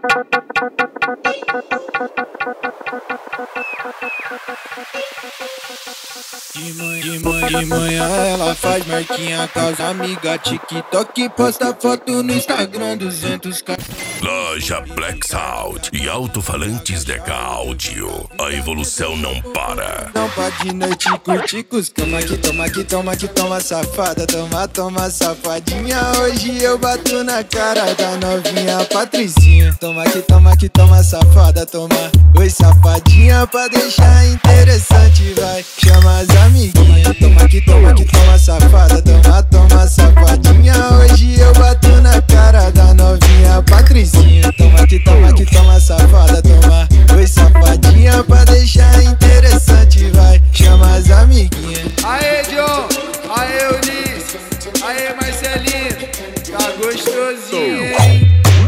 De manhã ela faz marquinha com as amigas, TikTok, posta foto no Instagram, 200k. Loja Black Sound e alto-falantes Deca Áudio. A evolução não para. Não pode de noite curtir com os cama que toma safada. Toma safadinha. Hoje eu bato na cara da novinha Patricinha. Toma que toma safada. Toma, oi safadinha, pra deixar interessante, vai. Chama as amiguinhas. Toma que toma safada. Toma safadinha. Hoje eu bato na cara da novinha Patricinha. Toma que toma safada. Toma, oi safadinha, pra deixar interessante, vai. Chama as amiguinhas. Aê, John, aê, Eunice, aê, Marcelinho, tá gostosinho, hein?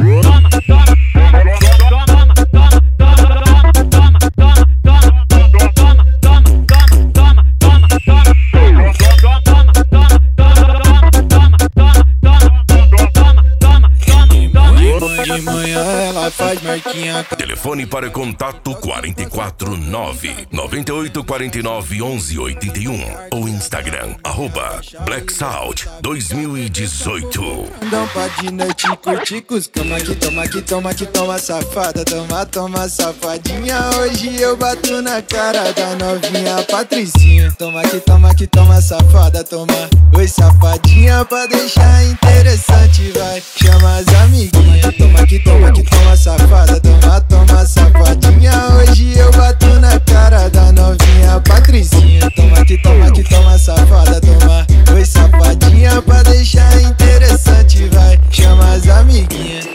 De manhã ela faz marquinha. Telefone para contato 449 9849 1181 ou Instagram Black Sound 2018. Não pode de noite curtir com os cama que toma safada. Toma safadinha. Hoje eu bato na cara da novinha Patricinha. Toma que toma safada. Toma, oi safadinha, pra deixar interessante, vai. Chama as amiguinhas. Toma que toma safada. Toma safadinha. Hoje eu bato na cara da novinha Patricinha. Toma que toma safada. Toma, oi safadinha, pra deixar interessante, vai. Chama as amiguinhas.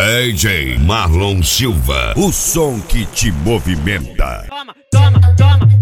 DJ Marlon Silva, o som que te movimenta. Toma.